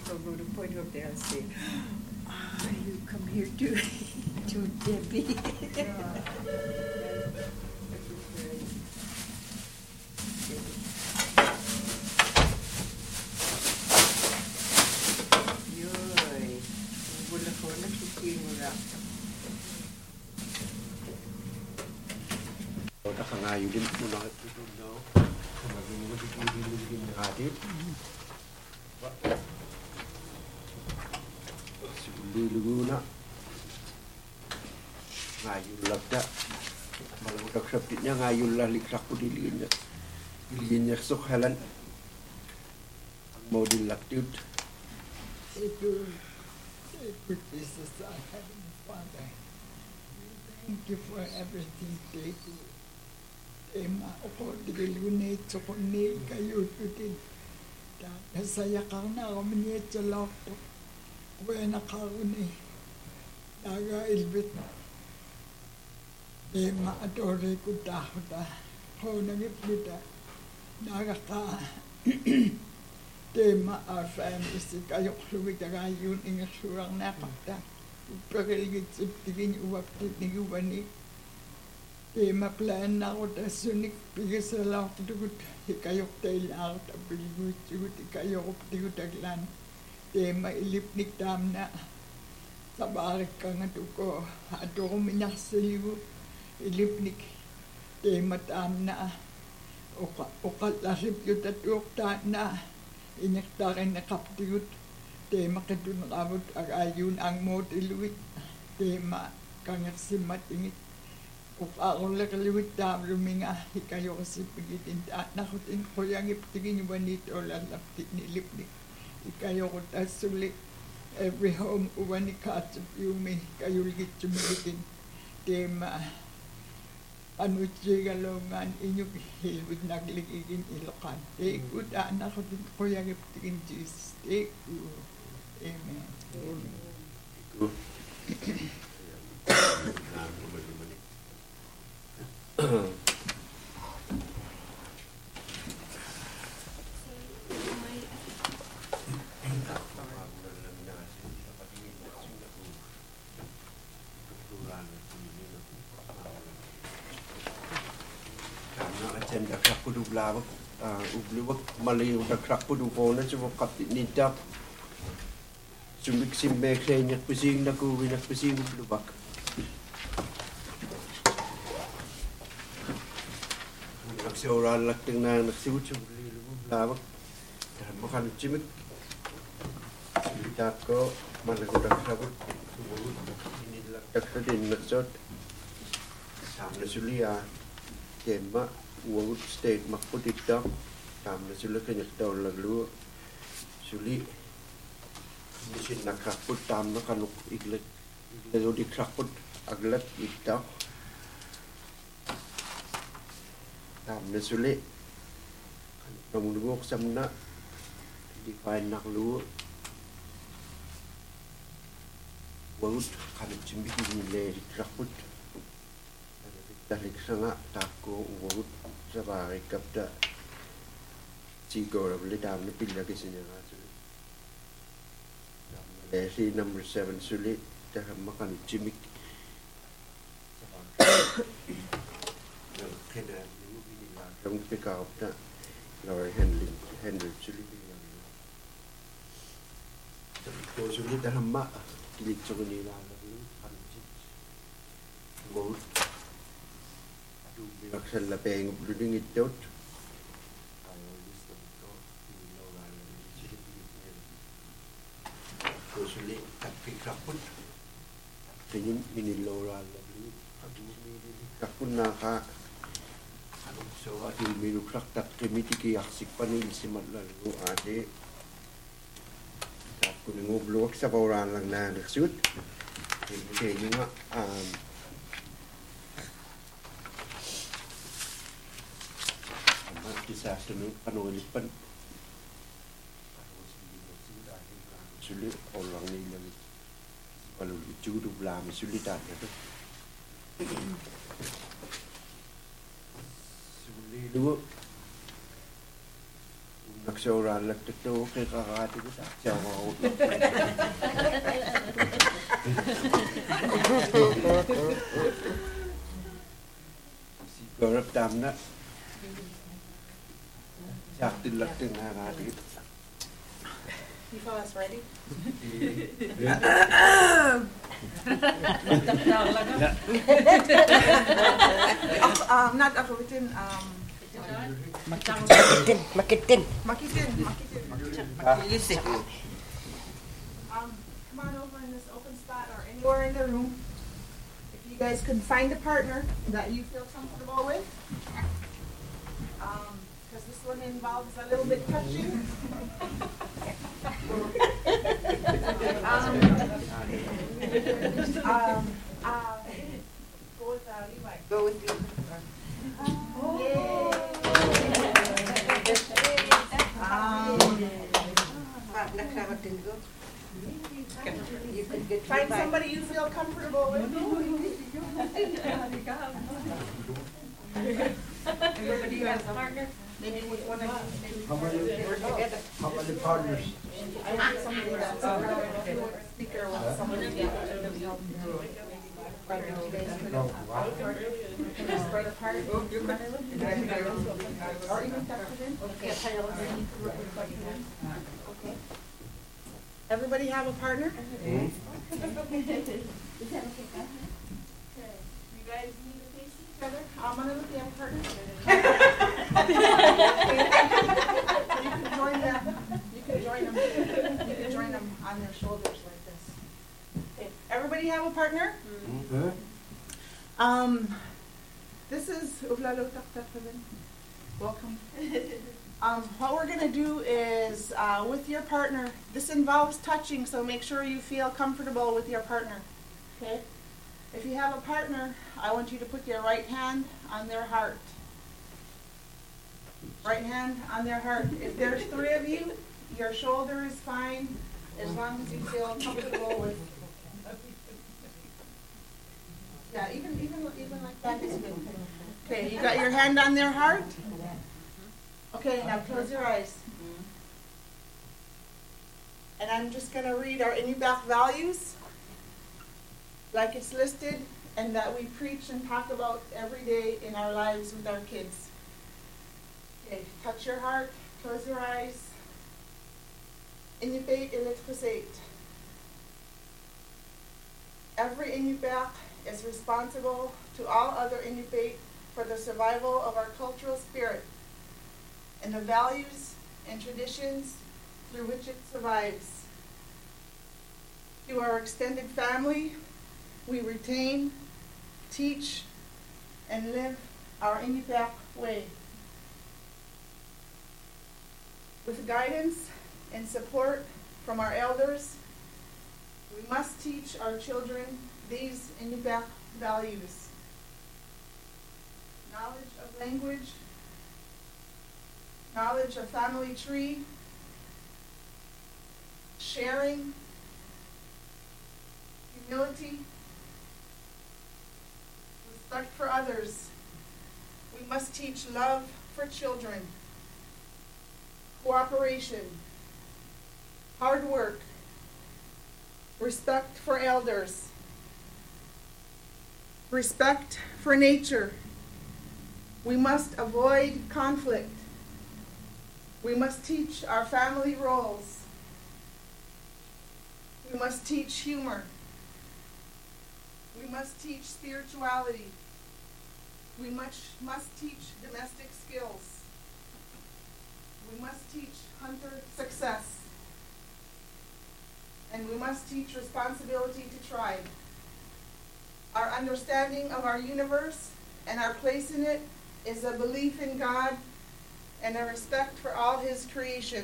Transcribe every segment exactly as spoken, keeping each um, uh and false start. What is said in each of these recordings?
So go to point up there and say, ah, you come here to, to Debbie. Yeah. Yoy, wala ko nakikinig mo na. Ngayon din po nakatulog na ako. Kumagin mo din yung hadit. Sigulugo na. Ngayon lang na. Malamutak sapit niya. Ngayon lang liksak ko diliin niya. Diliin niya sukhalan. Ang mau dilaktiut. Ito, ito, Jesus, our Heavenly Father. Thank you for everything, thank you. Ema ako dilunay tsukuni kayo tutin. Kasaya ka na ako minit sa lakto. Buena ka ni. Daga ilbit. Ema adore ko taho da. Ho nangipita. Daga ka. Tema our family si kayo kluwi daga yun inga surang nakapta. Pagkaligit sa tigin uwap titig uwani. Tema plan na ako ta sunik pigis sa lakto dugut. Ikayok tayo lang ta piligut sugut ikayok tigut aglan. Tema ilipnik tam na. Sabarik ka nga tuko. Ato ko minasaliw. Ilipnik. Tema tam na. Ukat lasip yun tatuk ta na. Inyaktarin na kaptigut. Tema kadunakabot ag ayun ang motiluit. Tema kangak simatingit. Kung ako lakaliwit tam luminga, ikayo kasi pigitin ta. Nakutin ko yung iptigin yung banito lalapit nilipnik. Ikayo ko tasuli. Every home uwan ni Katsap Yumi, kayo ligit sumigitin. Tema, ano siya galongan inyong hilwit nagligigin ilokan. Take you, anak ko din ko yung iptigin Jesus. Take you. Amen. Amen. Dakrak ko dublawak, ubliwak maliw dakrak ko dukona sa wakapit nita. Sumik simbek sa inyak pising na kuwi na pising ubliwak. Nagsiuran lakting na nagsiwut sa ubliwak. Makan cimik. Silitak ko managudak sabut. Ini laktak sa din nagsot. Sama sulia. Tema uang state makputita tam na sila kanya daw lalu suli misin nakakput tam na kanuk iglet iglet di kakput aglet ita tam na suli namulugok samna di pain naklu uang kanuk cimbik nilai di kakput dahil sana tako uang sabari kapda siguro boleh dam ni pilih ke sini lah sulit. Dari number seven sulit dah makan cimik. Kena ni ini lah. Kamu pick up dah. Lawan handling handle sulit. Kalau sulit dah mak kilik cakap ni lah. Gold. Aksan la peng bluding itot. Kosuli tapi kaput. Tingin minilora la blu. Adu kapun naka. Anu so adil minu krak tak kemitiki aksik panil simat lalu ade. Kapun ngobluak sa pauran lang na naksud. Ini nga um this afternoon panulipan sulit orang ni lagi kalau juru belam sulit ada tu sulit dua Nagsauralak ito, kay kakati ko sa siyaw ako. Sigurap tam na. Sakti lakting kakati ko. You fellas ready? Ako, um, not ako, bitin, um, Makitin, makitin. makitin, makitin. Um, come on over in this open spot or anywhere in the room. If you guys can find a partner that you feel comfortable with. Um, because this one involves a little bit touching. um, um, uh, go with uh, Levi. Go with you. Yay! Um, Nakrakatin ko. You could get find somebody you feel comfortable with. Everybody has a partner? Maybe with one of maybe How many, work together. how many partners? I want somebody that's a speaker with somebody that No, wow. spread apart. Or even tuck it in. Okay. Everybody have a partner? Hmm? You guys need to face each other. I'm gonna look at a partner. You can join them. You can join them. You can join them on their shoulders like this. Okay. Everybody have a partner? Huh? Um, this is welcome. Um, what we're gonna do is uh, with your partner. This involves touching, so make sure you feel comfortable with your partner. Okay. If you have a partner, I want you to put your right hand on their heart. Right hand on their heart. If there's three of you, your shoulder is fine as long as you feel comfortable with. Yeah, even even even like that is good. Okay, you got your hand on their heart? Okay, now close your eyes. And I'm just going to read our Inupiaq values like it's listed and that we preach and talk about every day in our lives with our kids. Okay, touch your heart, close your eyes. Inupiaq Ilikpusait. Every Inupiaq is responsible to all other Inupiaq for the survival of our cultural spirit and the values and traditions through which it survives. To our extended family, we retain, teach, and live our Inupiaq way. With guidance and support from our elders, we must teach our children these Inupiaq values. Knowledge of language, knowledge of family tree, sharing, humility, respect for others. We must teach love for children, cooperation, hard work, respect for elders, respect for nature. We must avoid conflict. We must teach our family roles. We must teach humor. We must teach spirituality. We must, must teach domestic skills. We must teach hunter success. And we must teach responsibility to tribe. Our understanding of our universe and our place in it is a belief in God and a respect for all His creation.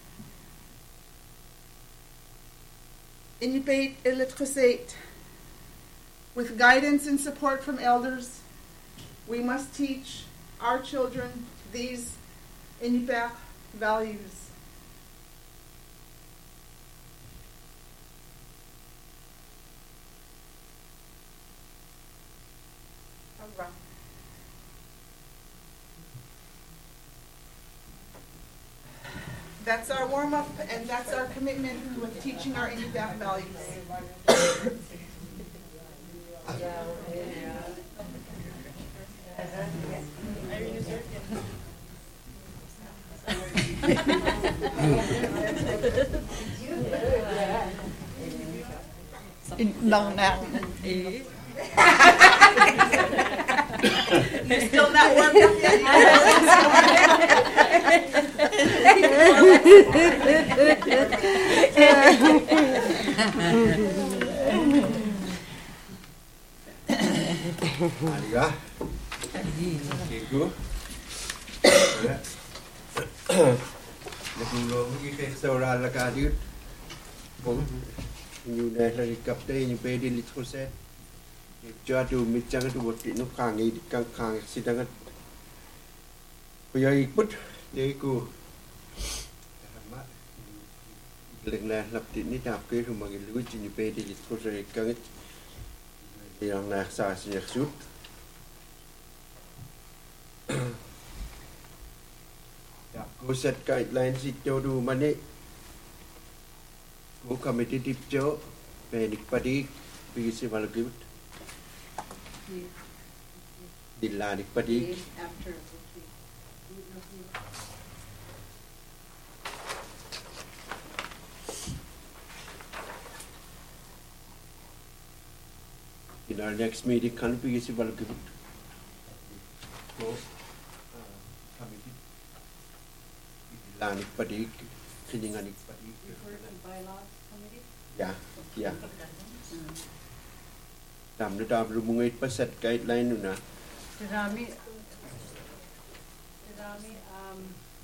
Inupiaq Ilikpusait. With guidance and support from elders, we must teach our children these Inupiaq values. Alright. That's our warm-up, and that's our commitment with teaching our Inupiaq values. Lang na. You're still not warmed up yet? Aliga. Iku. Nagulong kay sa la ka dit. Bom. Ñu ne la kap tay ñu pe di lit ko set. Cho tu mi chang tu bot no khang ngi kang khang si dang. Ko yai put ye ku. Lần này lập tin ní đạp cái rồi mà cái lưới chỉ về đi lịch có rồi căng ít thì lần này xài sinh nhật suốt đạp cố set cái line gì cho đủ mà nè cố committee tip cho về lịch party vì sự vào cái đi là lịch party in our next meeting kan we see well good go committee lan padi kiningan padi bylaws committee. ya ya dam na dam rumungai paset guideline nu na Rami, Rami, um,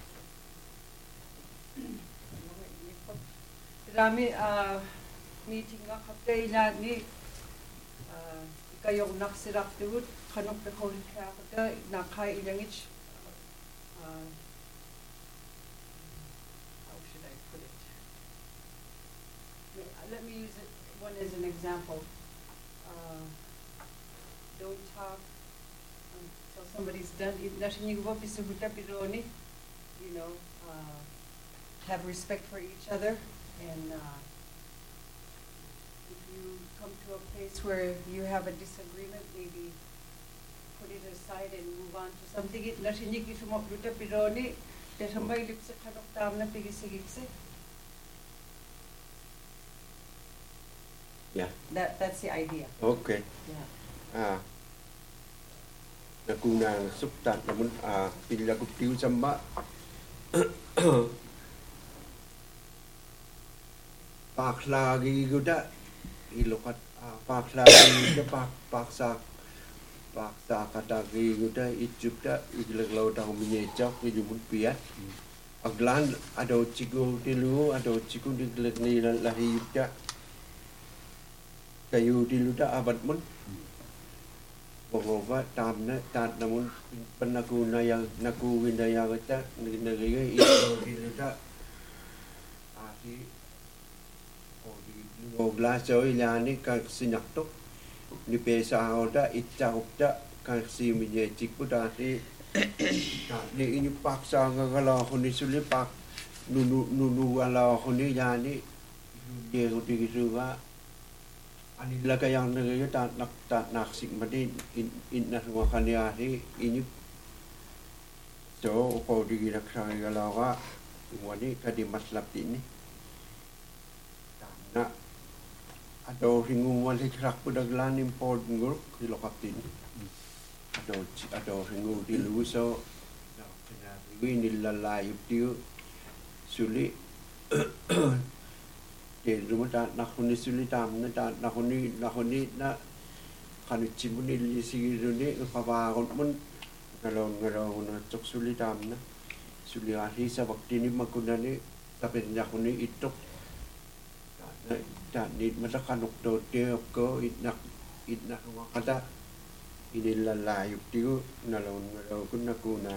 Rami, uh, meeting nga kaptay na ni kayong naksirak tiwut kanok na kong kaya kada nakai ilangich uh, how should I put it? Let me use it one as an example. Uh, don't talk until somebody's done. You know, uh, have respect for each other, and uh, if you come to a place where you have a disagreement, maybe put it aside and move on to something. It nasinig if mo luta pironi, pero may lipsa kanok tam na pigisigigse. yeah That that's the idea. okay Yeah. ah nakunang subtat namun ah pila ko tiu sama pak lagi guda ilokat pak lagi guda pak paksa paksa kata gi guda ijupda igleglau tang menyejak ijumun piat aglan ado ciku dilu ado ciku digleg ni lari yuda kayu dilu da abad mun bahwa tam na tat namun penaku na yang naku winaya kita negeri itu dilu da ati Ngogla so ilani ka sinyak to ni pesa oda itcha opta ka si minye chikuda si ni ini paksa ngala khoni suli pak nunu nunu ala khoni yani ye udi suga ani laga yang negeri ta nak ta nak sik madi in in na wa khani ari ini so ko di nak sa ngala wa wani ka di maslap ini na ado hingu wali krak pudaglan import nguruk di lokatin ado ado hingu di luso na kena wini lalai tiu suli de rumata nakuni suli tam na ta nakuni nakuni na kanu chimuni li sigiruni papa mun ngalong ngalong na tok suli tam na suli ahli sa waktu ni makunani tapi nakuni itok dan ni masa kanuk do dia ko inak inak wakata ini lalai tiu nalon nalon kun nakuna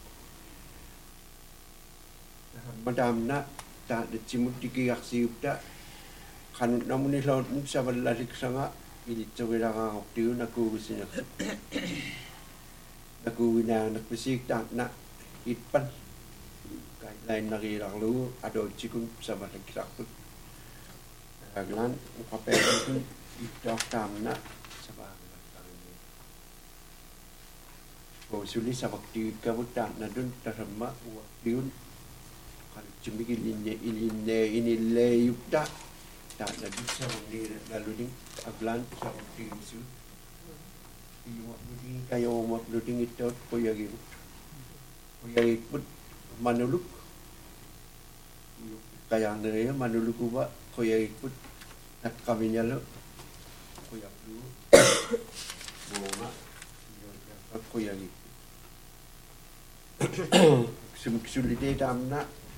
madam na ta de chimut tiki aksi upda kan namun ni laut musa balalik sanga ini cewira ngok tiu naku bisnya naku wina nak bisik ta na itpan guideline narirarlugu adootsikun samallakkillarput aglan uqapeerikun ittoortaamna samaagallartarini kousuli samaktigikkavut taannatun tasamma uartigun qalutsumik ilinne ilinne inilleeyupta taannatut samanniira naluning aglan samaktigisut iuaqluting kayauumakluting ittoot quyagivut quyagikput manuluk kayanneria manulukuba quyagikput naqqamiñalu quyaqlu buunga quyagik sumiksuliteetaamna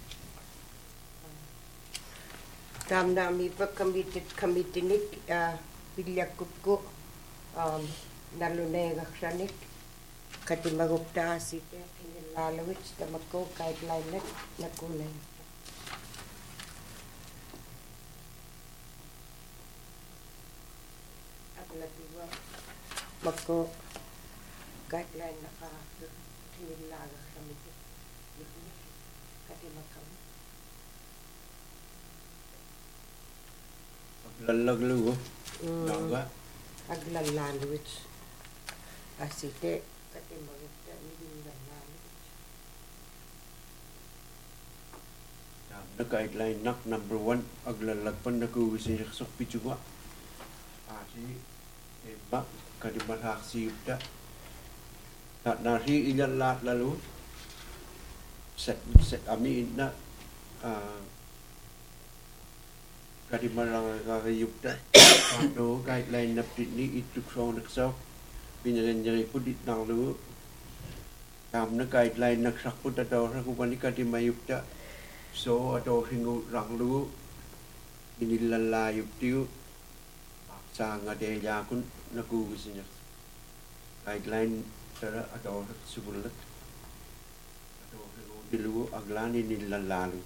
Taamnaamipa committed committinik pillakkutku naluneegarsanik katimaguptaasite kinillaalugit tamakku guideline nakunay atlatiwa makko guideline naka kinillaagarsamit katimakam lallaglugu naga aglalaaluit asite katimagupta nillalaaluit na guideline nak number one aglalagpan nakuusinersorpituga aasi eba kadimalaarsiyupta naari ilallaat lalu set set ami inna kadimalaarsiyupta ado guideline naptini ituksoonaksaw pinanyanjariput itnarlu taamna guideline naksarput atawrakupani kadimayupta so atawringu ranglu inillallaayuptiu saangadeejaakun nakuugisiners guideline tara atawrak subullat atawringu dilugu aglaan inillallaalu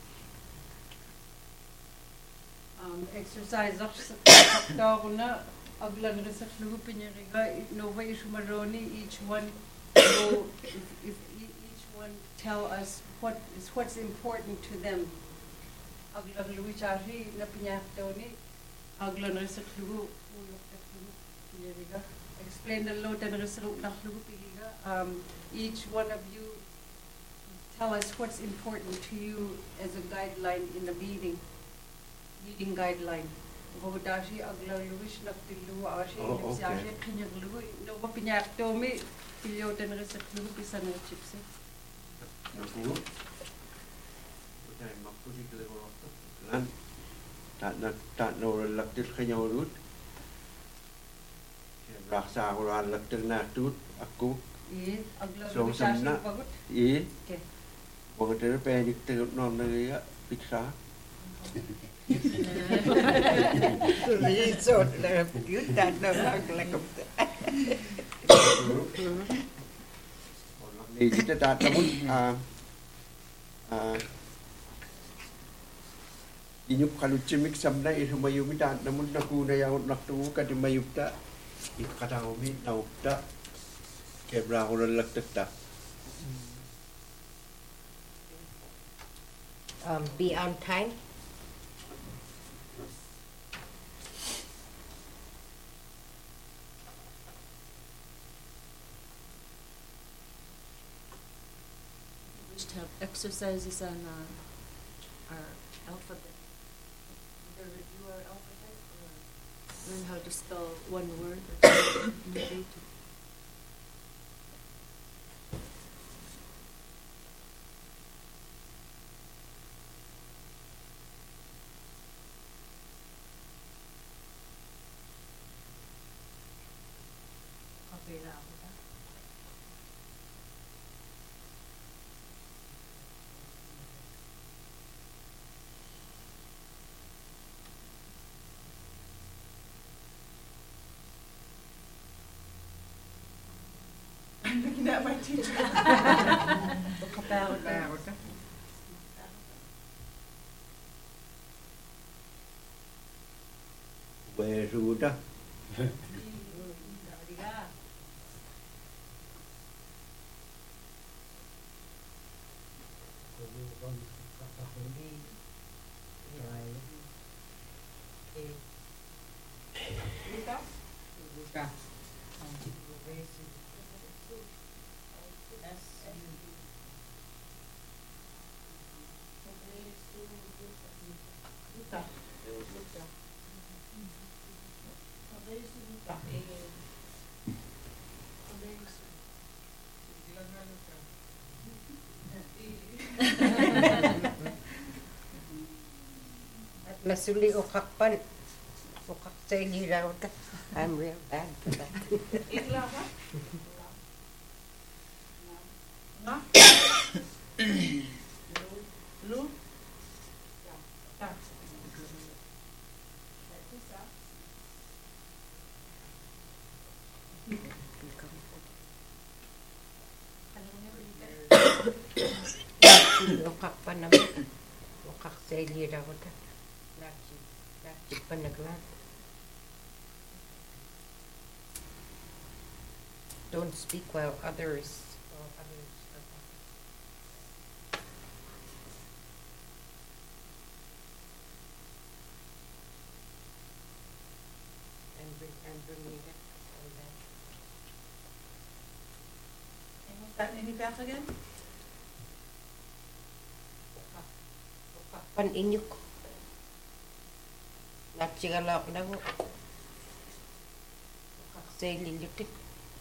Um, exercise na aglan resaklugu pinyariga nova ishumaroni each one go if, if each one tell us what is what's important to them aglan luichari na pinyaktoni aglan resaklugu uloktaklugu pinyariga explain the lot and resaklugu pigiga um each one of you tell us what's important to you as a guideline in the meeting meeting guideline. Vodashi agla luish naktilu ashi nipsiashi pinyaglu no pinyaktomi pilyoten resaklu pisan chipse. naku utai makpudi kelewa lan tak nak tak no laktil kanyawut raksa uran laktil na tut aku Iya agla so luish samna ashi bagut. i Okay. bogotere penik te non neriya piksa Liisot na yutan na maglakapta. ni kita tatamun ah ah inyup kalucimik samna ihumayumi tatamun nakuna yaut naktu kadimayupta ikataumi naupta kebra ulan lakta um, be on time. To have exercises on uh, our alphabet. Either review our alphabet or learn how to spell one word or two in a day to Okay na ako. I'm looking at my teacher. Kapagod na. Weruda Iya. Nasuli ukakpan. Ukak sa iliraw ta. I'm real bad for that. Lu? Ukakpan naman. Ukak sa iliraw ta. Nakip. Nakip pa naglan. Don't speak while others. While others are and bring and bring me back all that. And what's that in your back again? Pan inyuk. Natsigalak na ko. Kaksay lilitik.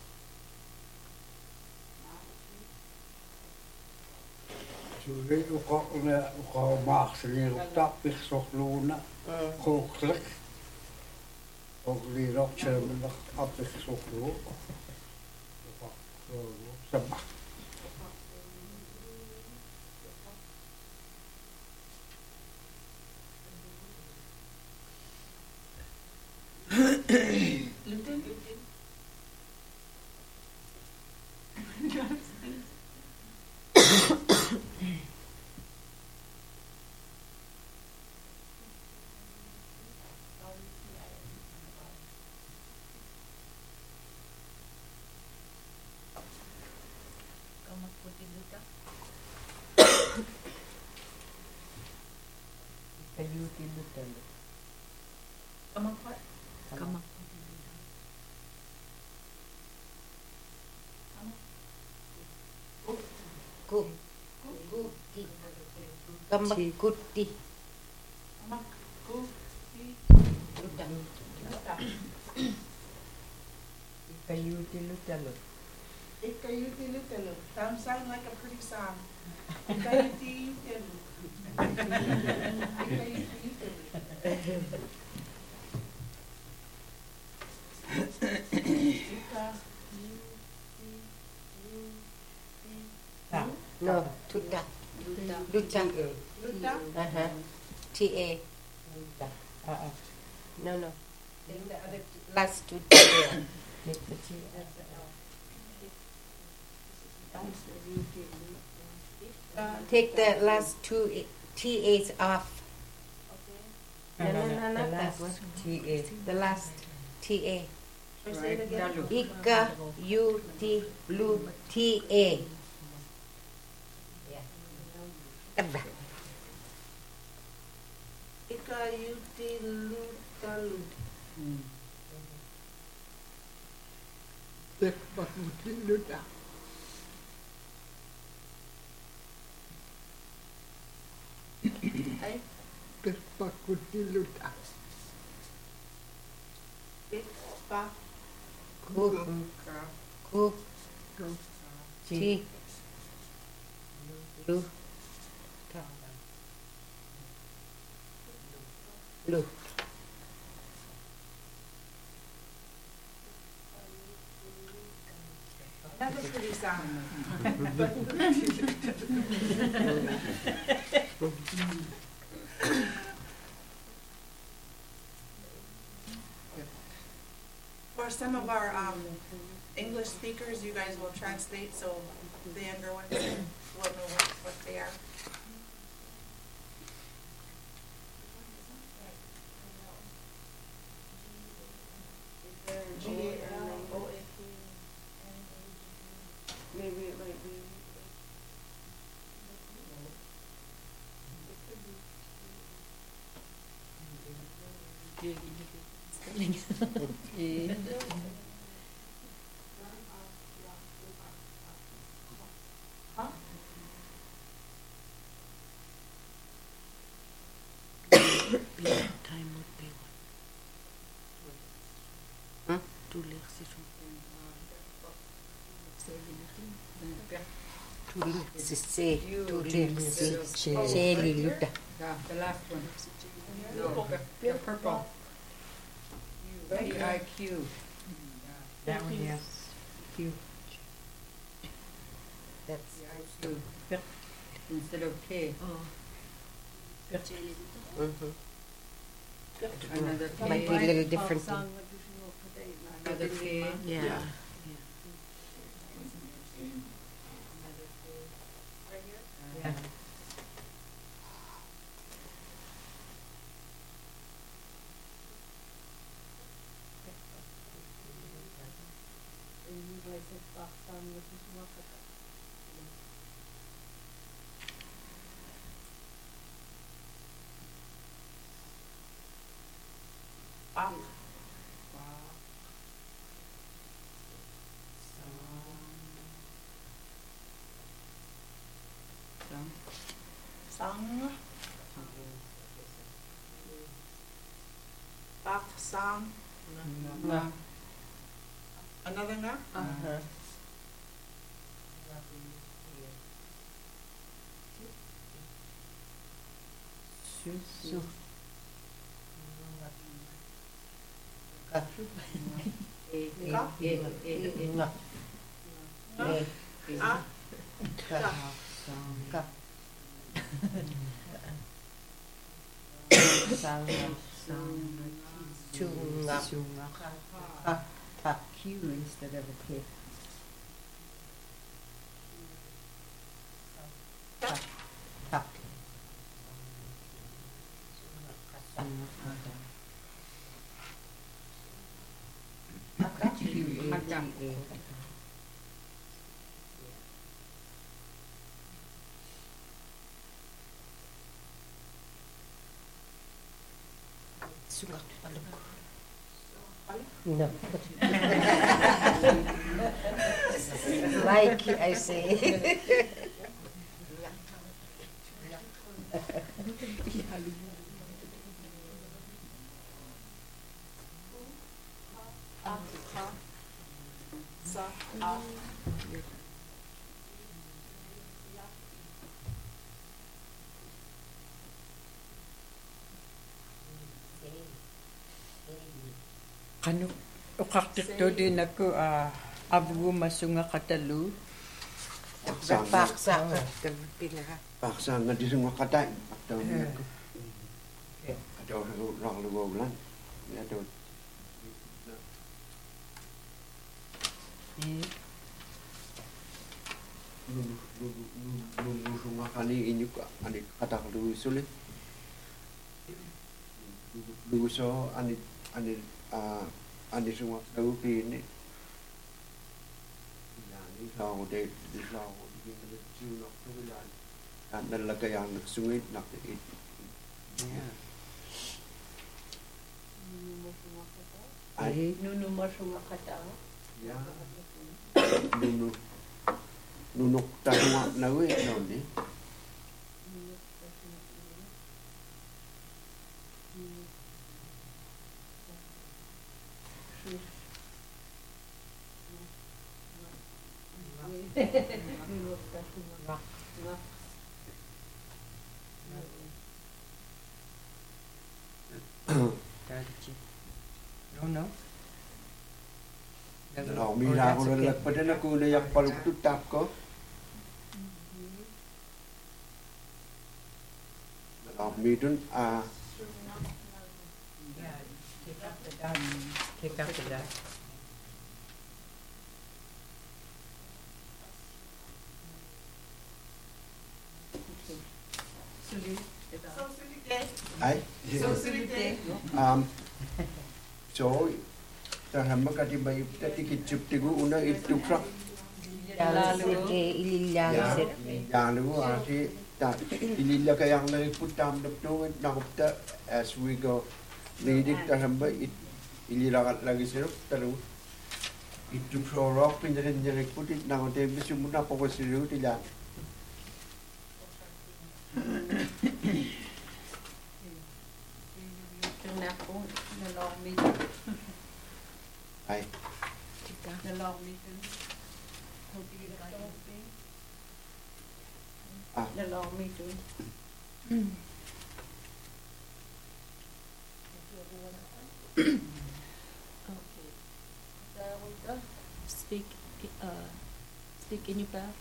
Suri uka una uka maaksini rukta piksok luna koklik. Kokli rok cermenak apiksok lu. Uka sabak. Lutin? Kamak puti luta. Kayuti lutan. Kamak what? Kamak puti luta. Ku. Kuti. Kamak kuti. Kamak kuti Lutan. luta. Kayuti lutalo. Ikayuti lutalo. Sounds sound like a pretty song. Ikayuti lutalo. Ikayuti lutalo. No, tuta. Luta. Luta. Luta? Uh-huh. T A. Ah, No, no. Then the other two, last two T A. Take the last two i- T A's off. No, no, no, not that one. T A. The last T A. Should I say it again? Ika, U, T, Lu, T A. Aba. Ikayuti lutalo. Tekpakuti luta. Ay, Tekpakuti luta. Ikpa. Ku, ku, T, Lu, Ta. Lu. Another pretty song. For some of our um, English speakers, you guys will translate, so the younger ones will know what, what they are. G A L O A K. Maybe it might be. Spelling. Eh. Time would be what? Hmm? Tulir si Sum. Tulir si se, You. tulir si Che. se liluta. Yeah, the last one. No, the purple. P I Q. Down here. Q. That's Q. Instead of K. Oh. mhm. Another Might be a K. little different. Another K. Yeah. Yeah. Yeah. Bach. Sang. Bach, sang. No. Another nga? Uh-huh. Su. Ka. Ka? Nga. Eh. Ah. Ka. Ka. Sunga. Ka. Ka. Q instead of a K. Ka. Haka. Sunga. No. Like I say. Ah. Ha. Sa. Ah. Kano ukaktik to din ako ah abu masunga katalu. Paksa nga. Paksa nga. Pinaka. Paksa nga di semua kata. Pakta nga ko. Ada orang luar bulan. Ya ada. Nunggu semua kali ini kok adik kata dulu sulit. Dulu so adik adik ah adik semua tahu ini. Yang ini sao để đi sao đi mình chưa nó cái là anh nên là cái yang sungit nak it. Ai Nunu masuma kata. ya. Nunu nunuk tanwa nawe no ni. No no. Kalau mila ko lang pada na ko na yak paluk tutap ko. Kalau midun ah Take out the dust. So sulite. ai So sulite. um so tahama ka di bayu tati kichup tigu una itu krak Lalu ke ililang ya sir. yang lu ati ta ililla ka yang na putam dap tu na as we go Lidik ta hamba it ililakat lagi sirop talu. Itu sorok pinjarin jerik putih nang te bisu muna pokok siru tidak. Kenapa nalong mi? Ay, Nalong mi kan? Hobi ka hobi. ah, Nalong mi tu. Okay. Dawood, uh, speak, uh, speak in your back.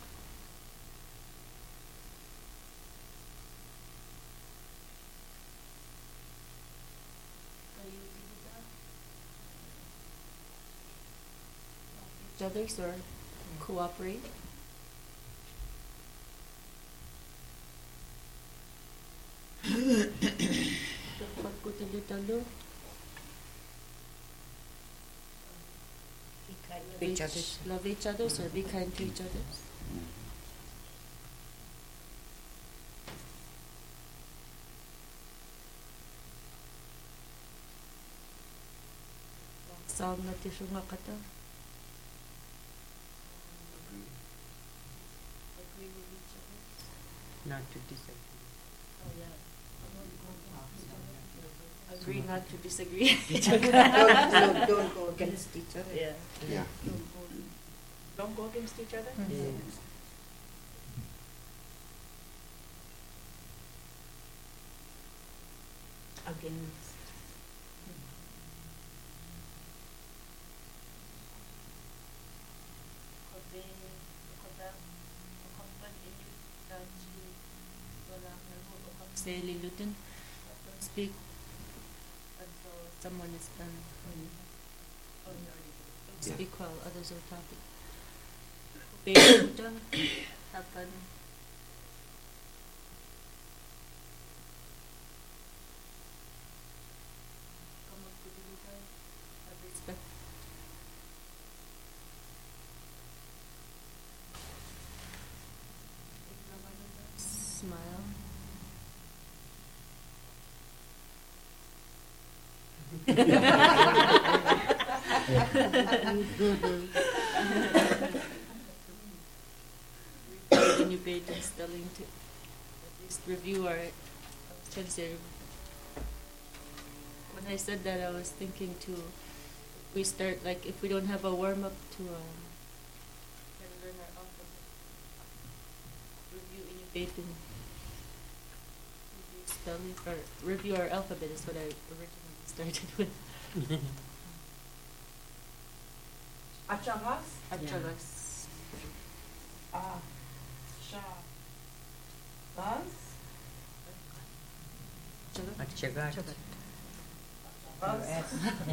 Each others or cooperate. Dapat ko talo-talo. Each other. Love each other or be kind to each other. Song na tisyo nga kata. Agree with each other. Not to disagree. Oh, yeah. Agree not to disagree. don't, don't, don't go against each other. Yeah. yeah. Don't go against each other. Yes. Against. Say lilutin. Don't speak until someone is done. Don't speak while others are talking. Beruda, happen. Have respect. Smile. When you bait and spelling to at least review our I was trying to say when I said that I was thinking to if we start like if we don't have a warm up to um try to learn our alphabet. Review in your bait and review spelling or review our alphabet is what I originally started with. Achagas, Achagas. ah, sha, bas, Achagas. Atchagat. bas,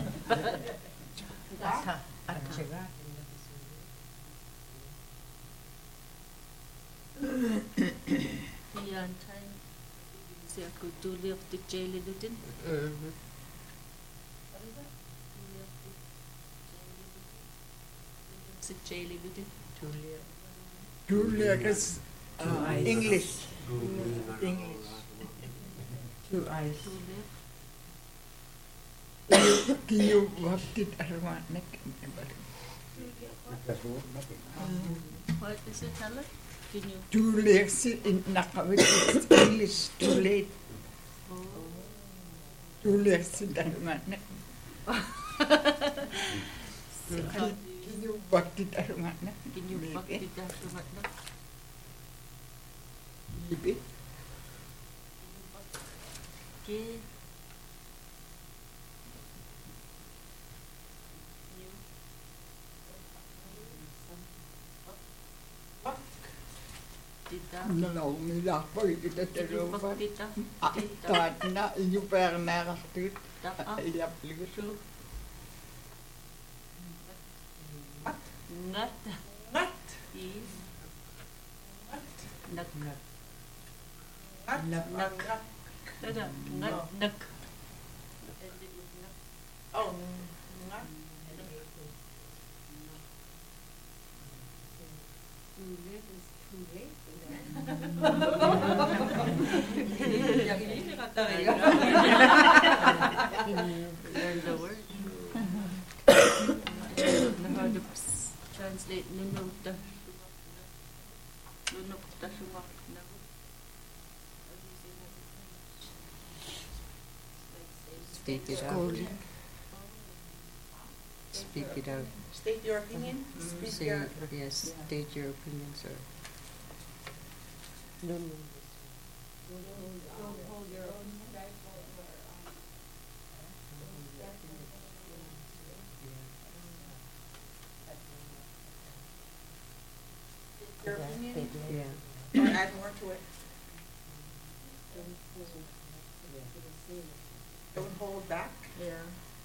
Atha. Atchagat. Yan time. Si ako tuli of the jelly lutin. Mhm. Si jelly lutin. Julia. Julia is Two uh, eyes. English. English. English. Two eyes. Tuli. Kiyo waktit arwanek. What is it, Helen? Can you? Too late in nakawit is English. Too late. Oh. Too late arwanek. So how do you? Kiyo waktit arwanek. Can you fuck it that to what na? Bibi. Okay. You. Tita. Nalaw nila ko ita Can you fuck terupa. tita? Tita. Taat na inyo per naratut. Tapa. Ilap luso. Ngat. ngat, Is. ngat, Nak. ngat, Nak. ngat, Tada. Ngat. Nak. Ended with nak. oh, ngat, Too late is too late. Yang ini ni kata dia. translate nunuk ta nunuk ta sungak nagu. How do you say that in English? Like say, Speak it out. schooling. Speak it out. State your opinion. Speak Say, your. yes, state your opinion, sir. No, no. Don't hold your own stifle or, um, State your opinion Yeah. or add more to it. Don't hold back. Yeah.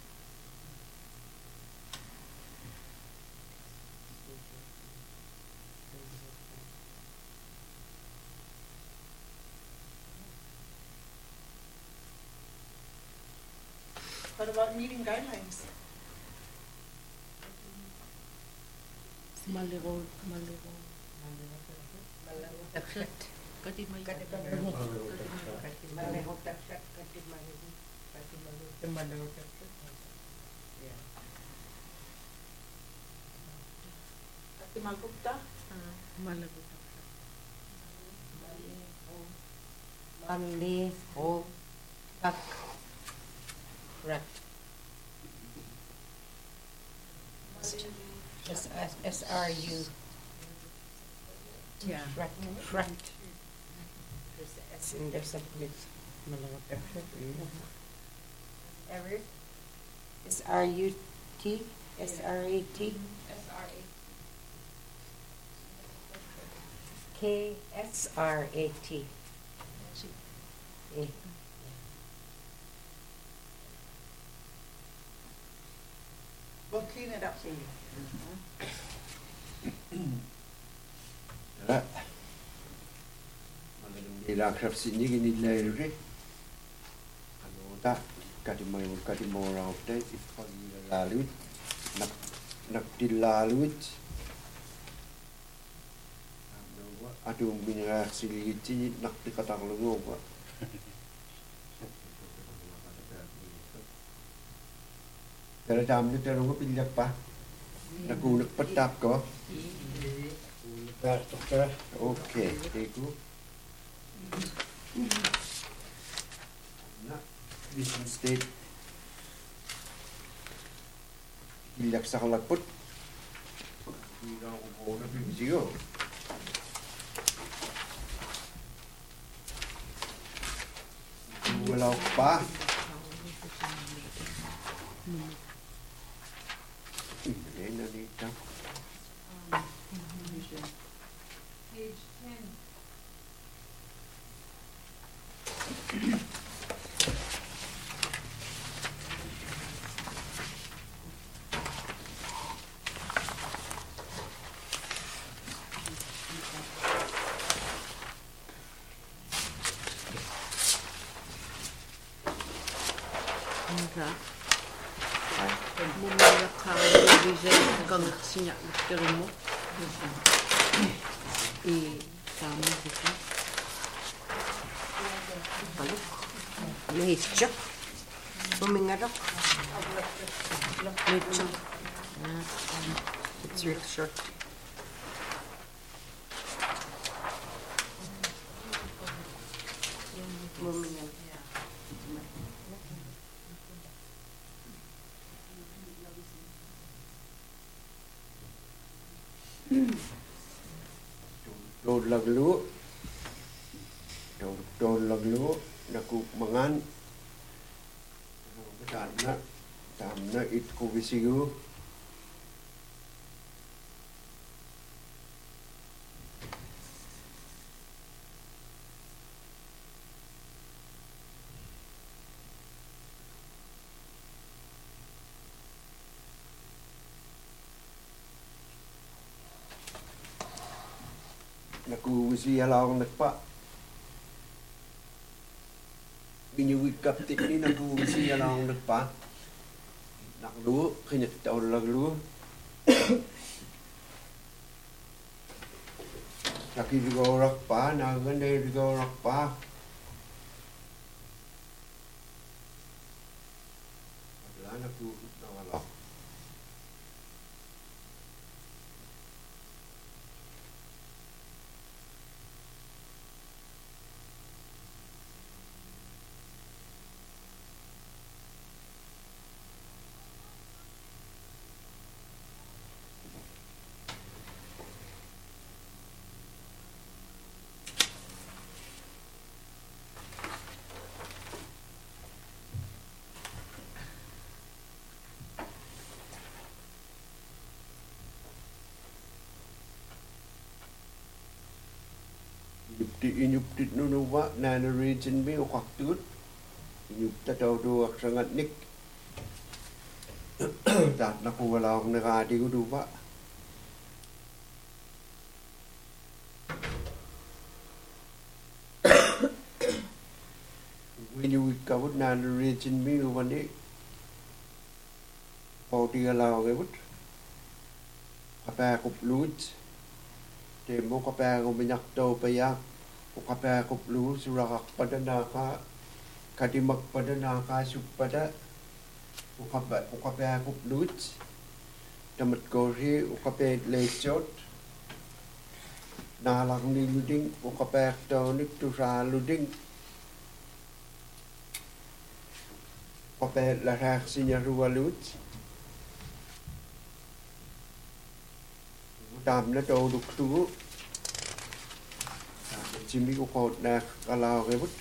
What about meeting guidelines? Maliro, maliro. Takshat. Kati may Katimaru. Maleho takshat. Katimaru. Katimaru. Katimaru takshat. Yeah. Ati Magupta? malago. Maleho tak. Rat. S S R U. Yeah. Rat. Rat. There's a S in there something. Maleho takshat. Ever? S R U T. S R A T. S R A. K S R A T. Eh. We'll clean it up. Ja. Ila kraf sini gini lere. Ano ta kati mai kati mo rau te ifagi lalu nak nak dilalu. Aduh minyak sili ci nak dikatang lungo ba. Tara dam ni tara ko pilyak pa. Nagunak patap ko. Päästä tää. Okay, teko. Na, vision state. Pilyak sa kalagpot. Hindi ako ko na bibisiyo. Wala pa. Hindi na dito. Page ten. Nga. Mumaya ka revision kang sinya pero mo. I tama dito. Balik. Mahitsak. Bumingarap. Mahitsak. It's real short. Bumingarap. Đồn lật lúa. Đồn đồn lật lúa là cục mangan. Tạm na tạm na ít cô visiu. Naku visi along nagpa. Binyuwi kaptik ni naku visi along nagpa. Naklu kanyat taon laglu. Laki digorak pa, naganda digorak pa. Wala naku nawala. ti inyup tit nunuwa na na region mi ukaktut inyup tataw duwak sangat nik tat nakuwala akong nakadi ko duwa inyup kawut na na region mi uwani pawti alaw kawut kapag kuplut Demo kapag uminyak daw payak o kapag kuplu surakak pada naka kadimak pada naka supada o kapag o kapag kuplut damat kori o kapag lechot nalang ni luding o kapag daw nito sa luding kapag larak sinya ruwalut Tam na daw duktu Jimmy ko ko na kalaw kebut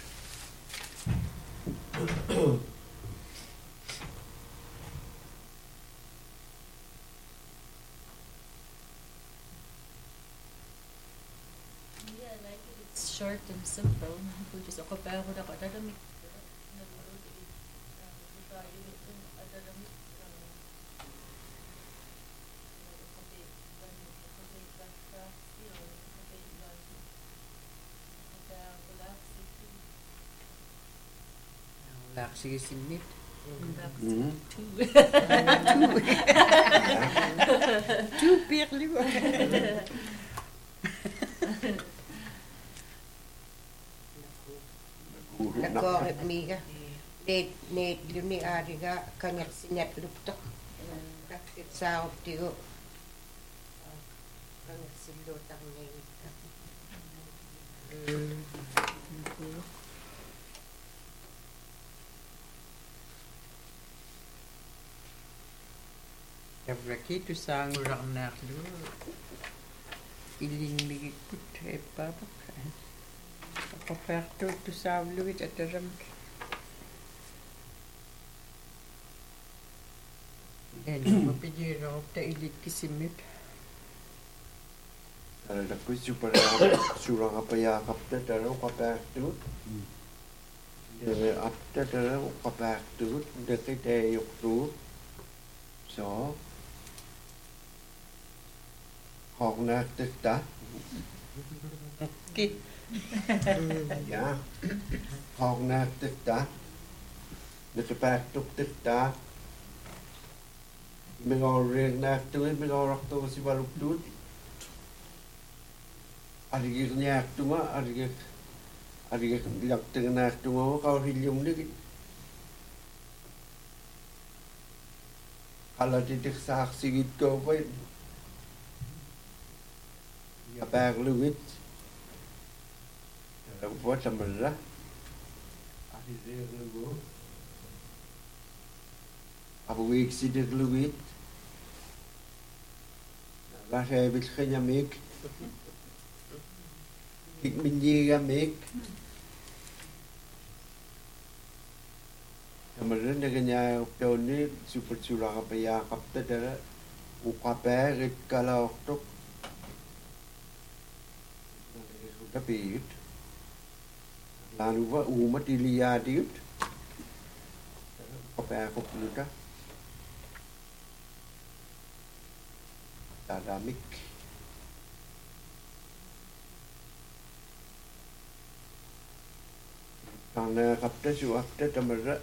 Yeah, I like it. It's short and simple. Which is ako pa ako na kadadamit. Laksi sinit. Mm. Two pirli ba? Nagkorek miga. Net net luni ariga kanyak sinyat luptok. Kakit sa optigo. Kanyak silotang ngayon. Yavraki tu sang orang nak lu iling migi put he papa apa perto tu sang lu it ataram en mapiji ro ta ilik kisimit Ada dapat super surang apa ya kapten dalam kapag tu Dengan apa dalam kapag tu dekat day yuk tu so học nè tức ta ki dạ học nè tức ta được cái bạc tục tức ta mình ngồi riêng nè tôi mình ngồi rắc tôi sẽ vào lúc đút anh cái nhạc tôi á anh cái anh cái lật từng nè tôi ngồi câu hình dung đấy kalau tidak saksi gitu pun ya bag luit kalau buat sebelah ada dia lu apa week sih dia luit lah saya bilang make ik minjiga make Kemudian dengan tahun ni super curang apa ya kapten dah ukape rit kalau tu tapi lalu wa umat dilihat dit ukape aku perlu dah dynamic karena kapten suap dah temerak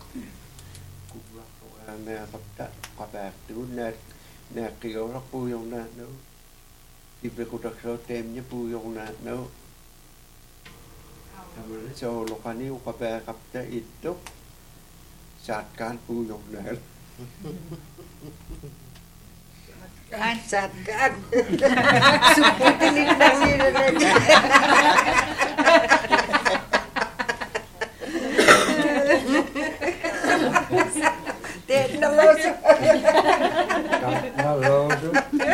nè tập trận qua bạc từ nè nè kiểu nó bùi ông nè nếu thì về cuộc đặc sơ tem như bùi ông nè nếu làm rồi cho lúc anh yêu qua bạc gặp tới ít lúc sạt can bùi ông nè Kan sạt kan seperti lindang ni Dek nalo Nalo tu.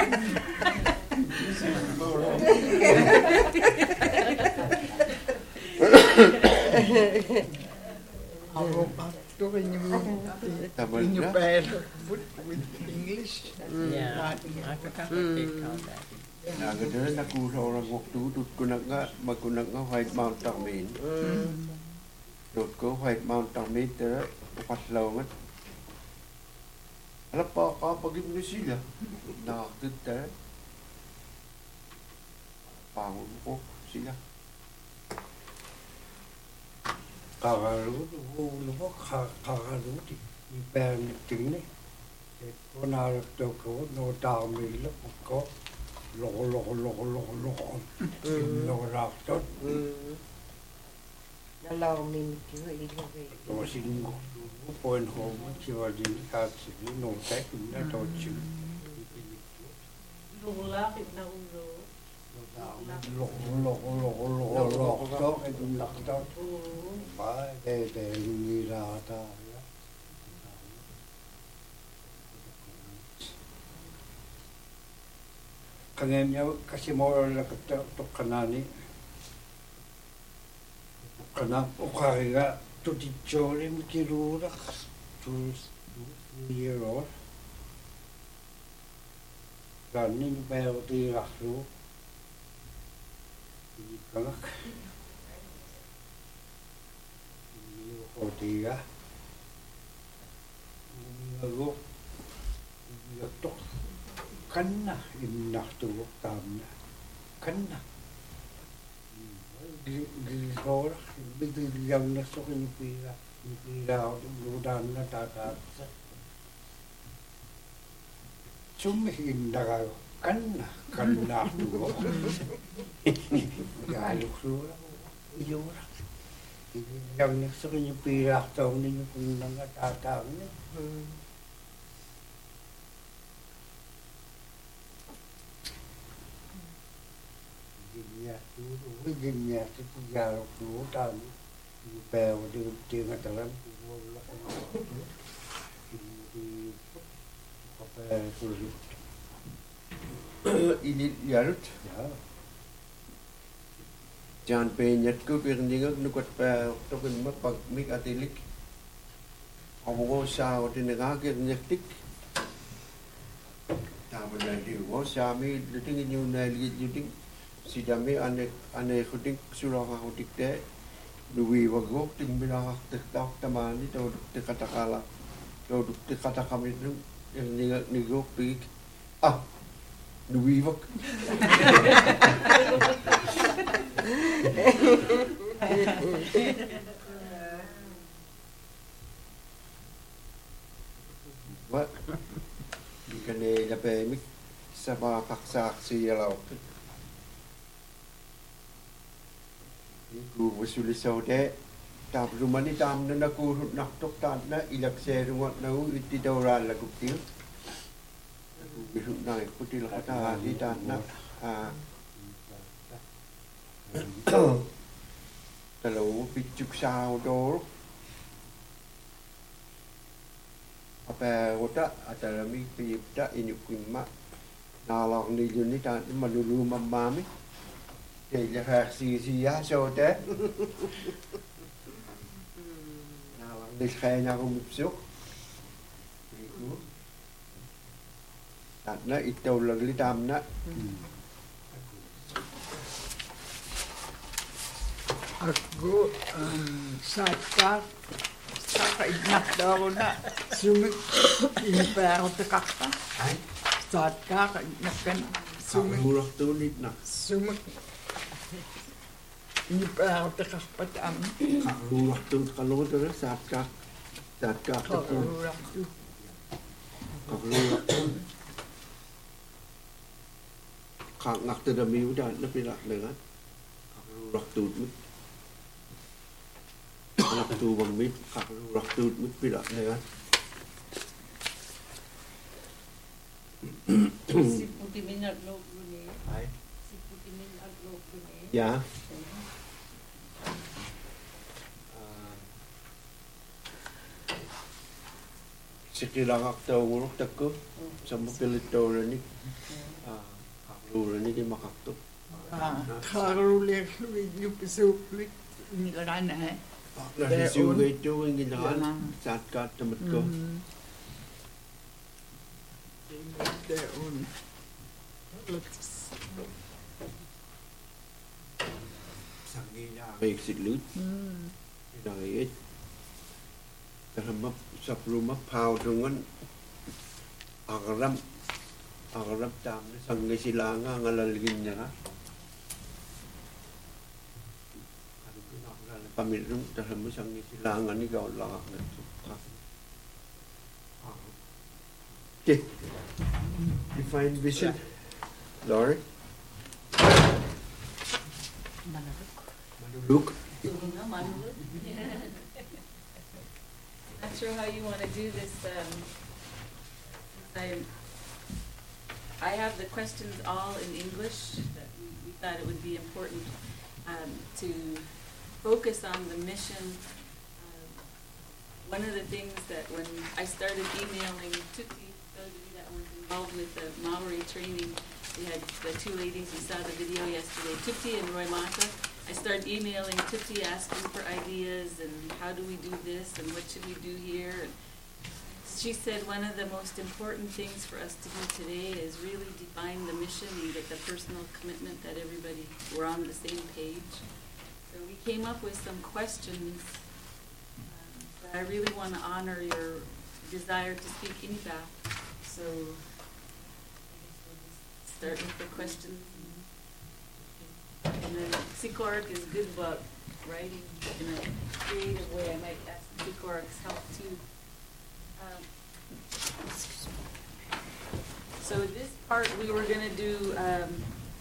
Ako pa to kanya mo. Can you bear with English? yeah aku tak fikir kau dah Nagada na ku orang waktu tut kunak nga magunak nga White Mount Tamin. Tut ko White Mount Tamin tera upat lawangat. Ala pa ka pagim ni sila. Nakakit tera. Pangon ko sila. Kakaroon, ulo mo, kakaroon, ipan ting ni. Ko narak daw ko, no dami lang ko. Loko, loko, loko, loko, loko. Norak daw. Nalaw minit yun, ilagay. Ito singo. Point home, siya din kasi no tek na daw siya. Lulakit na ulo. Loko, loko, loko, loko, loko daw. Ito lak daw. Pa, de, de, hindi rata. Kanya kasi mo lang ito kanani. Kana ukariga to di chore mi kirura to year old. Running by the Rahru. Kanak. Otiga. Ngago. Yatok. Kanna innahtu tamna. Kanna. Gilgor, bigyan na sa kinipira. Kinipira, ludan na tatat. Sumihin na kayo. Kanna, kanna ko. Galok sura, iyura. Bigyan na sa kinipira, taon ninyo kung nangatatang niya. Ganyan sa tigarok lutan. Pero di tingatalan wala ko. Hindi kapay kulit. Ini yarut. Ya. Jangan penyat ko pero hindi nga nukot pa token mo pag mig atilik. Ako ko sa o tinagagir nyaktik. Tama na di ko sa mi luting inyo na luting si dami ane ane kuting surah kutik de duwi wagok ting bilang tak tamani to tekatakala to tekatakami itu yang nigok nigok pig ah duwi wag what dikane lape mik sama paksa si yalau Iku wasuli saude tap rumah ni tam na naku nak tok tan na ilak se rumah na u iti dauran la guptil aku bisu na ikuti la kata di tan na ha kalau pijuk sao do apa wata atara mi pipta ini kuima na long ni juni tan manulu mamami thì là hạt xì xì á sâu té nào đi khai nhau không một chút đặt nó ít đầu lần đi đam đó Aku saat sa ingat daw na sumik impero te kakta. Saat ka nakan sumik murah tu nít nè sumik impero te kakpatam. Murah tu kalau tu saat ka saat ka tu Murah tu. Murah tu kak ngak tu dah miu dah lebih lah dengan murah tu Raktu bang mit, kak raktu mit pila na yan. Si Putimin at loob ni. Ay. Si Putimin at loob ni. Ya. Sekilang akta urok tako sa mapilito rin ni. Kaklo rin ni di makakto. Karulik yung pisuplik nilagan na eh. Nasisugay ito yung ginahan sa atkat namat ko. Deon. Exit Mm. It Ramap Sapruma Pow Dungan Agaram Agarab Dam Sangasilanga Ngalalgin Yara Pamirum Tahamusangisilanga Nigola. Okay. Define vision. Laurie? Luke? Not sure how you want to do this. Um, I, I have the questions all in English. That we, we thought it would be important um, to focus on the mission. Uh, one of the things that when I started emailing Tuti, those of you that were involved with the Maori training, we had the two ladies, you saw the video yesterday, Tuti and Roy Mata. I started emailing Tuti asking for ideas and how do we do this and what should we do here. And she said one of the most important things for us to do today is really define the mission and get the personal commitment that everybody, we're on the same page. So we came up with some questions. Um, but I really want to honor your desire to speak Inupiaq. So start with the questions. And then Sikorak is good about writing in a creative way. I might ask Sikorak's help too. Um, so this part we were going to do, um,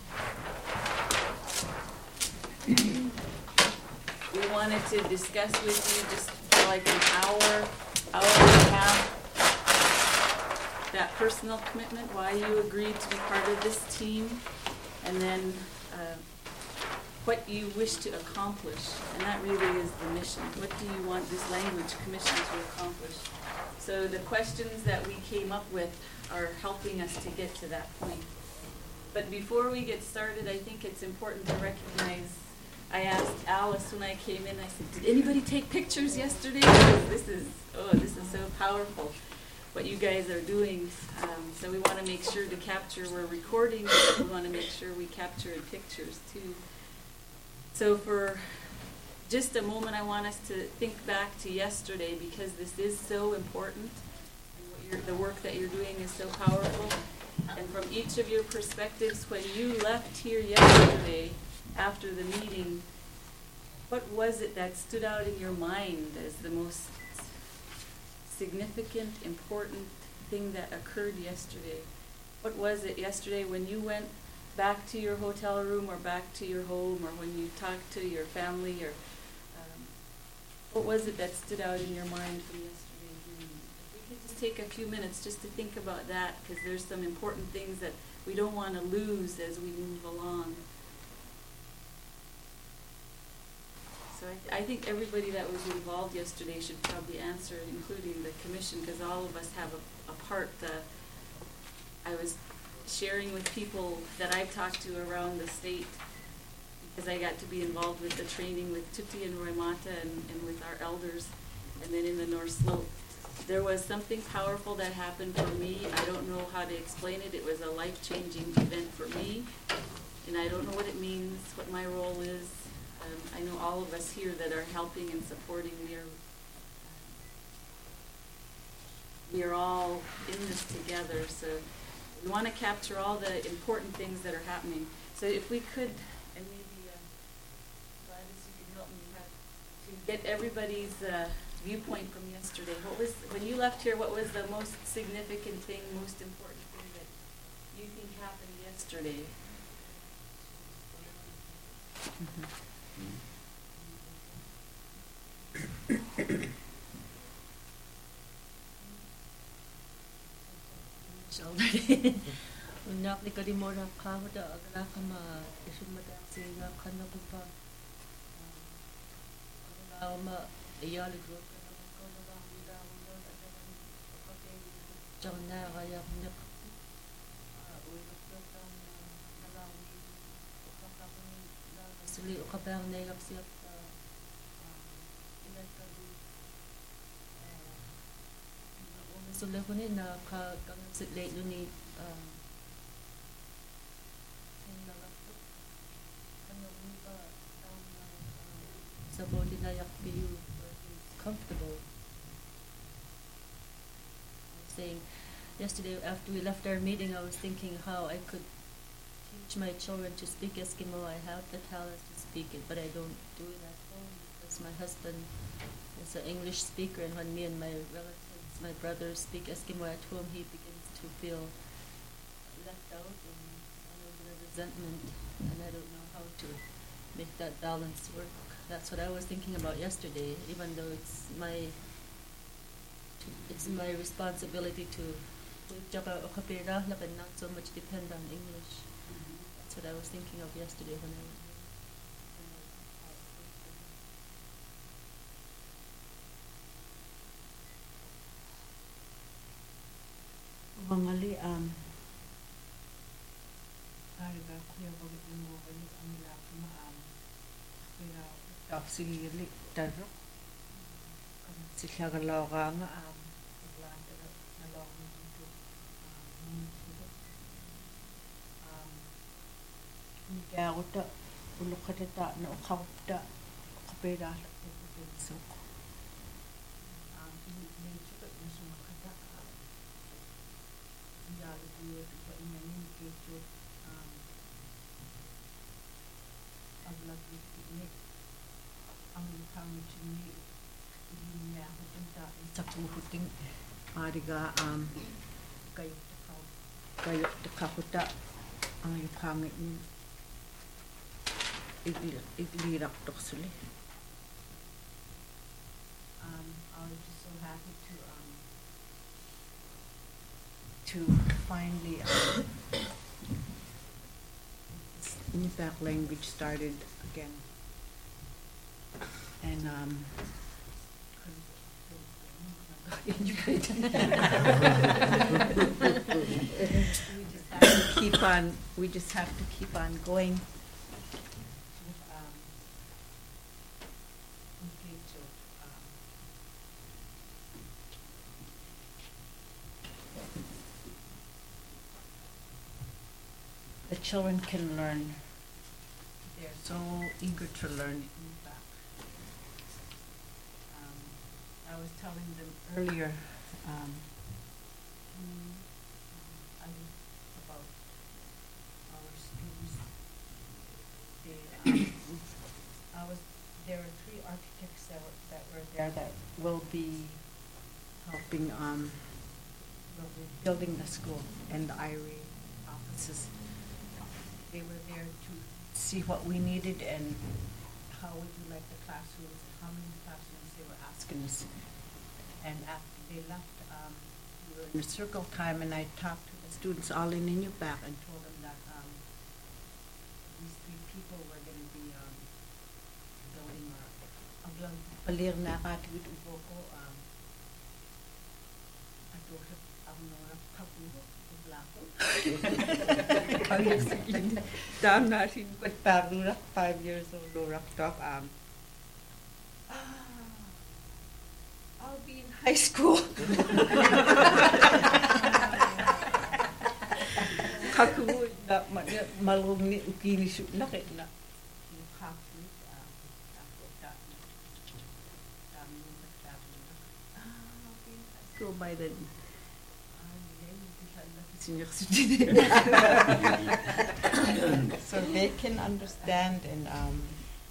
we wanted to discuss with you just for like an hour, hour and a half, that personal commitment, why you agreed to be part of this team, and then uh, what you wish to accomplish, and that really is the mission. What do you want this language commission to accomplish? So the questions that we came up with are helping us to get to that point. But before we get started, I think it's important to recognize, I asked Alice when I came in, I said, did anybody take pictures yesterday? Because this is, oh, this is so powerful, what you guys are doing. Um, so we want to make sure to capture, we're recording, but we want to make sure we capture in pictures too. So for just a moment, I want us to think back to yesterday because this is so important. And what you're, the work that you're doing is so powerful. And from each of your perspectives, when you left here yesterday after the meeting, what was it that stood out in your mind as the most significant, important thing that occurred yesterday? What was it yesterday when you went back to your hotel room or back to your home, or when you talked to your family, or um, what was it that stood out in your mind from yesterday? If we could just take a few minutes just to think about that, because there's some important things that we don't want to lose as we move along. So I, th I think everybody that was involved yesterday should probably answer, including the commission, because all of us have a, a part. Uh, I was sharing with people that I've talked to around the state, because I got to be involved with the training with Tuti and Roy Mata and, and with our elders, and then in the North Slope. There was something powerful that happened for me. I don't know how to explain it. It was a life-changing event for me, and I don't know what it means, what my role is. Um, I know all of us here that are helping and supporting, we are, we are all in this together. So we want to capture all the important things that are happening. So if we could, and maybe uh, Gladys, you can help me have, to get everybody's uh, viewpoint from yesterday. What was, when you left here, what was the most significant thing, most important thing that you think happened yesterday? Mm-hmm. Unak ni kadi mo na kaho da agla kama isumada singa kana kupa agla ma iyali go kana ko na ba hunda hunda da da ko ke jonna ga ya hunda a o ko ta na la o ko ka na suli o ka ba na ya siap ina ka di o suli ko ni na ka ka sile ni about inayak piyu where he's comfortable. I was saying yesterday after we left our meeting, I was thinking how I could teach my children to speak Eskimo. I have the talent to speak it, but I don't do it at home because my husband is an English speaker, and when me and my relatives, my brothers speak Eskimo at home, he begins to feel left out and a little bit of resentment, and I don't know how to make that balance work. That's what I was thinking about yesterday, even though it's my to, it's my responsibility to but not so much depend on English. That's what I was thinking of yesterday when I was Wangali um ariga kuya bagit mo bali ang laki maam kaya tafsili tarro si siagalaga nga am planta na long dito um ni kaya ko ta ulukata ta na ukawta kapera so um ni ni chuka ni sumakata ya lu ba inanin ke um aglag ni ang kang chini niya hutinta sa puhuting ariga um kayo takaw kayo takahuta ang yukangit ni iglirak toksuli. Um, I was just so happy to um to finally um, Inupiaq language started again, and um. we just have to keep on. We just have to keep on going. The children can learn. They're so eager to learn. In fact, um, I was telling them earlier um, about our students. They, um, I was there are three architects that were, that were there that will be helping um, will be building the school and the I R E offices. They were there to see what we needed and how would you like the classrooms, and how many classrooms they were asking us. And after they left, um, we were in a circle time, and I talked to the students all in Inupiaq and told them that um, these three people were going to be um, building our aglang palir na katigit uboko um, atosap ang mga kapuho. Down natin with Pavlura, five years old, Lorak Top. Um, ah, I'll be in high school. Kaku na malung ni ukini shoot na kit na. Kaku ako ta. Ah, I'll be in high school by then. So they can understand and um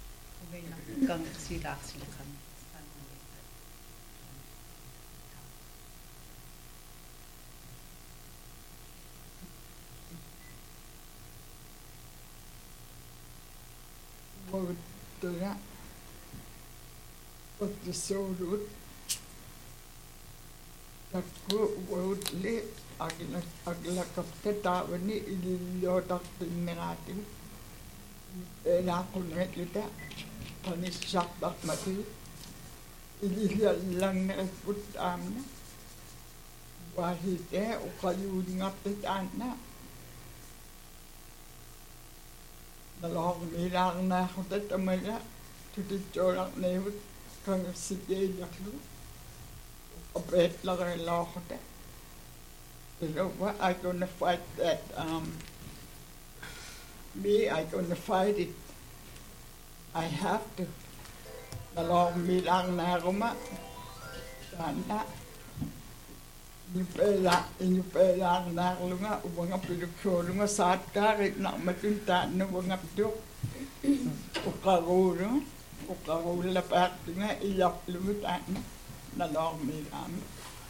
What the that? What the so root? That good word lit. Agla agla kapta wani iliotak tineratin ena kunet kita panis sakdak mati ilia lang na put amna wahite ukayu ngapit anna dalog milang na hotet amala tuti jorak neut kang sige yaklu abet lagar la hotet. You know what? I'm gonna fight that. Um, me, I'm gonna fight it. I have to. nalormilaang naaruma taanna nipela inipelaang naarlunga uwanga piluksoolunga saatkaarit narmatun taanna wangaptuq uqaruulunga uqaruullapaaqtunga iyarlugu taanna nalormilaami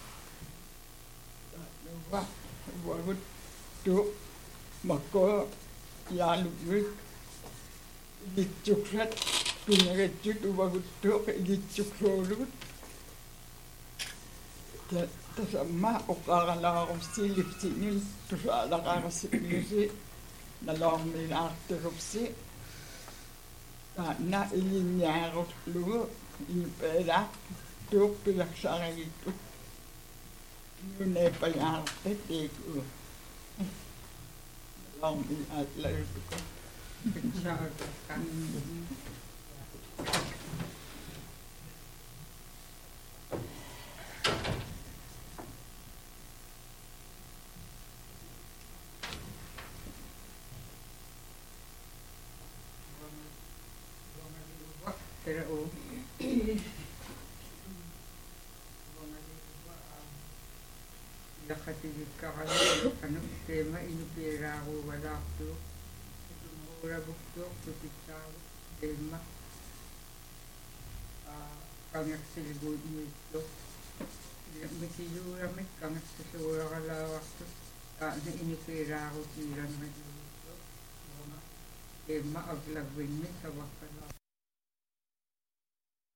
taannuwa uwagut tuq makko yaalugit igitsuksat pinagatsut uwagut tuq igitsuksoolugut tasamma uqaralaqarussilipsinil tusaalaqarassimisi nalormilaartirupsi taanna ilinniarullugu ipelaaq tuuq pilaksaragittu nuneepayaarta teeku nalormilaatlarutuka Pero o yakatigit ka kayo ano tema inupira ko wala ko tumura bukto tutikaw tema ah kangak silgod mo ito misilura may kangak silura kalawak to ah na inupira ko tiran mo ito tema aglagwin mo sa wakala